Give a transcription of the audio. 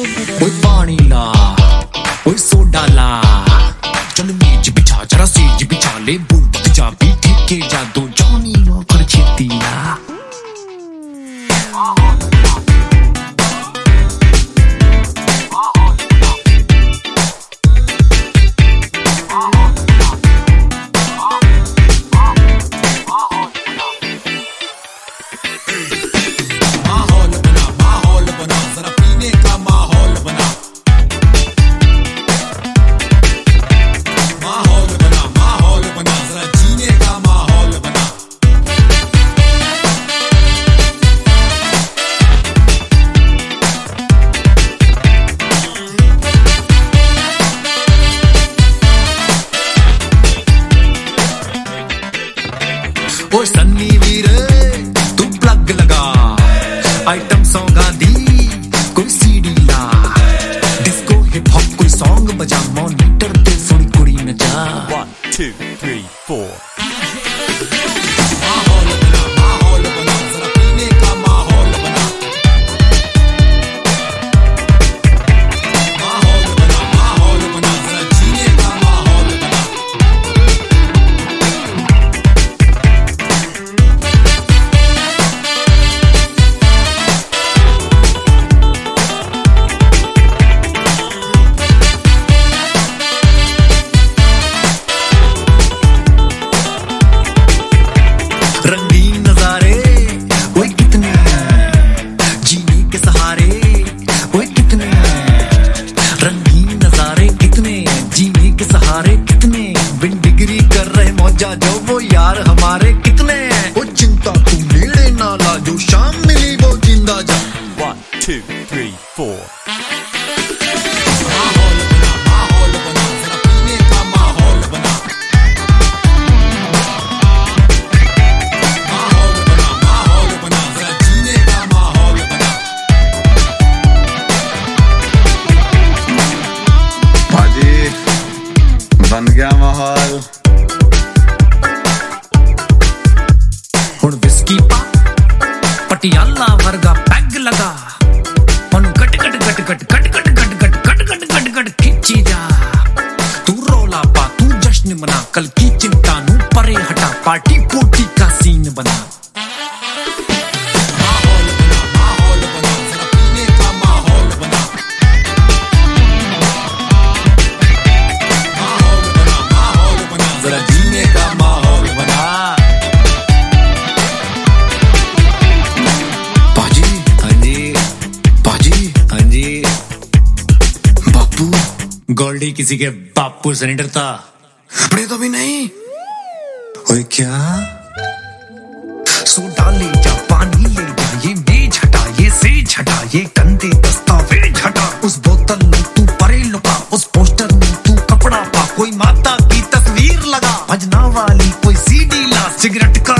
ओए पानी ला, ओए सोडा ला, चल मेज बिछा जरा सेज बिछा ले, बुलबुल जा भी ठेके जा दो जानी कर छेती ला। ओए सन्नी वीरे तू प्लग लगा, आइटम सॉन्ग दी कोई सीडी ला, डिस्को हिप हॉप कोई सॉन्ग बजा, मॉनिटर पे सुन कुड़ी नचा। 1 2 3 4 रंगीन नजारे ओए कितने जीने के सहारे, ओए कितने रंगीन नजारे, कितने जीने के सहारे, कितने बिन डिग्री कर रहे मौजा जो वो यार हमारे, कितने ओ चिंता तू मेरे नाला, जो शाम मिली वो जिंदा जा। 1 2 3 4 बन गया माहौल। हुण विस्की पा पटियाला वर्गा पैग लगा, ओनू cut cut cut cut cut cut cut cut cut cut cut cut खिंची जा। तू रोला पा तू जश्न मना, कल की चिंता नू परे हटा, पार्टी पोटी का सीन बना। जरा जीने का माहौल बना। पाजी हाँ जी, पाजी हाँ जी, बापू गोल्डी किसी के बापू से नहीं डरता, अपने तो भी नहीं। ओए क्या सोडा ले जा, पानी ले जा, ये मेज हटा, ये सेज हटा, ये गंदे दस्तावेज हटा, उस बोतल में तू परे लुका, उस पोस्टर में तू कपड़ा पा, कोई माता की तस्वीर लगा, भजना वाली कोई सीडी ला, सिगरेट का